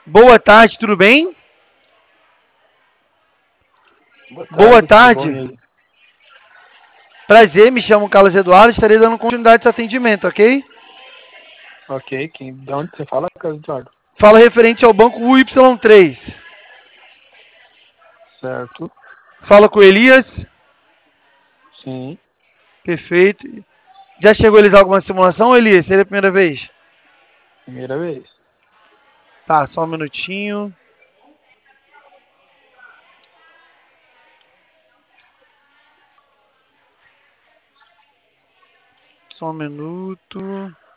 Boa tarde, tudo bem? Boa Boa tarde, tudo tarde. bom? E aí? Prazer, me chamo Carlos Eduardo, estarei dando continuidade a esse atendimento, ok? Ok, de onde você fala, Carlos Eduardo? Fala referente ao banco UY3. Certo, Fala com o Elias. sim, Perfeito. Já chegou a realizar alguma simulação, Elias? Seria a primeira vez? primeira vez. Tá, só um minutinho. Só um minuto.